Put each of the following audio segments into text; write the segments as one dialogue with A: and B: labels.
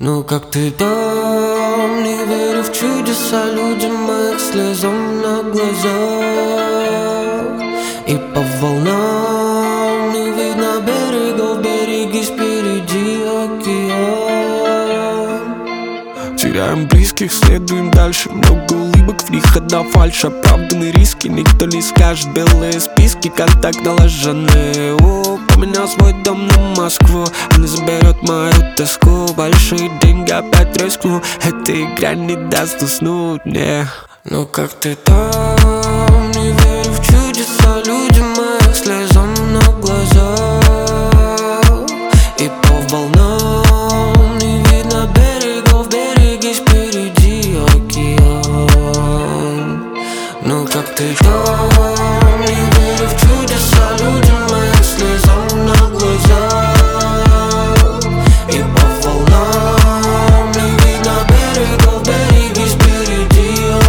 A: Ну как ты там, не верю в чудеса людям моих слезам на глазах. И по волнам не видно берегов, берегись, впереди океан.
B: Теряем близких, следуем дальше. Много улыбок, в них одна фальшь. Оправданные риски, никто не скажет. Белые списки, контакт налаженный. Поменял свой дом на Москву. Она заберет мою тоску. Большие деньги, опять рискну. Эта игра не даст уснуть мне.
A: Ну как ты там, не верю в чудеса людям моих слезам на глазах. И по волнам не видно берегов, берегись, впереди океан. Ну как ты там, не верю в чудеса людям моих слезам на глазах. И по волнам не видно берегов, берегись, впереди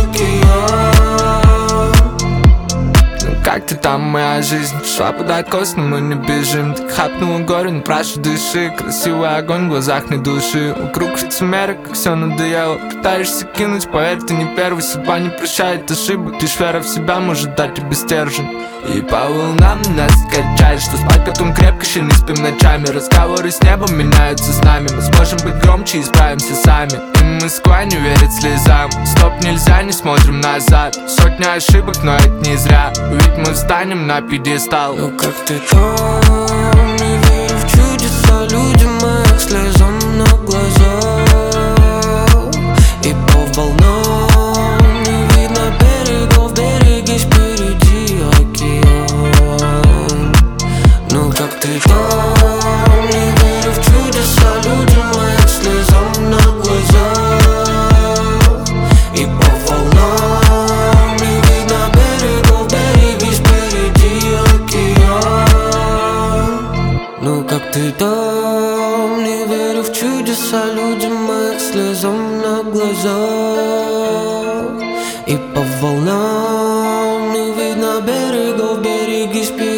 A: океан.
C: Ну как ты там, моя жизнь? Шла под откос, но мы не бежим. Так хапнула горе, но прошу дыши. Красивый огонь в глазах не души. Вокруг лицемеры, как все надоело. Пытаешься кинуть, поверь, ты не первый. Судьба не прощает ошибок. Лишь вера в себя может дать тебе стержень. И по волнам нас качает, что спать потом крепко, еще не спим ночами. Разговоры с небом меняются с нами. Мы сможем быть громче и справимся сами. И Москва не верит слезам. Стоп, нельзя, не смотрим назад. Сотни ошибок, но это не зря. Ведь мы встанем на пьедестал.
A: Ну как ты там, не верю в чудеса людям моих слезам на глазах. И по волнам не видно берегов, берегись, впереди океан. Ну как ты там, не верю в чудеса людям моих слезам на глазах. И по волнам не видно берегов, берегись, впереди океан. Ну как ты там, не верю в чудеса людям моих слезам на глазах. И по волнам не видно берегов, берегись, впереди